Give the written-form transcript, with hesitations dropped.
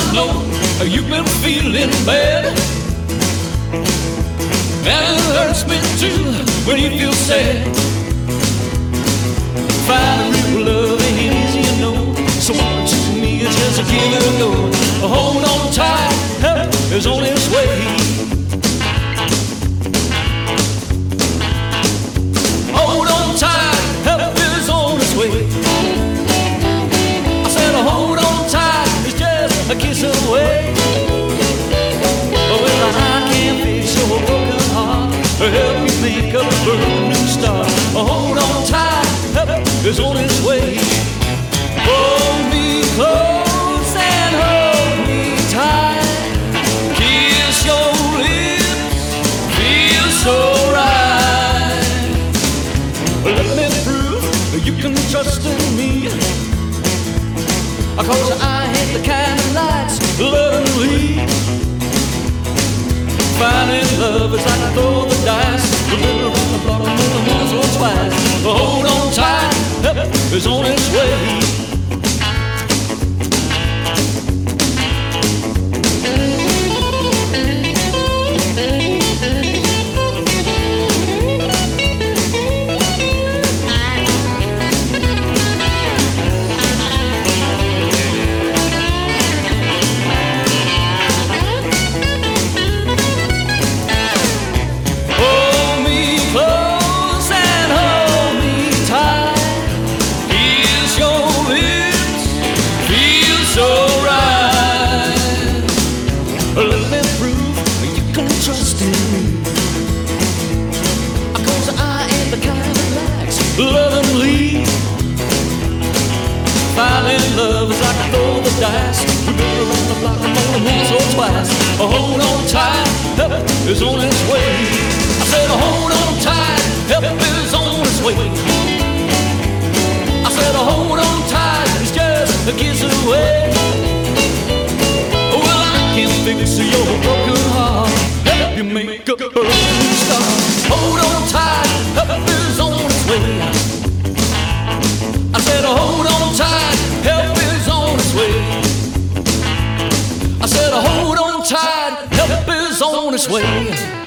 know you've been feeling bad, and it hurts me too when you feel sad. Finding real love ain't easy, you know, so much to me is just give it a go. Hold on tight, help is on its way. Hold on tight, help is on its way. I said hold on tight, it's just a kiss away. Well, I can't fix your broken heart or help you make a brand new start. Hold on tight, help is on its way. Hold me close and hold me tight. Kiss your lips, feels so right. Let me prove you can trust in me, 'cause I hate the kind of lights love and lead. Finding love is like throw the dice, the little around the block more than once or twice. Hold on tight, help is on its way. Let me prove you can trust in me, 'cause I ain't the kind that likes love and lead. Finding love is like a throw the dice. We've been around the block more than once or twice. Hold on tight, help is on its way. I said hold on tight, help is on its way. I said hold on tight, it's just a kiss away. Fix your broken heart, help you make a new start. Hold on tight, help is on its way. I said hold on tight, help is on its way. I said hold on tight, help is on its way.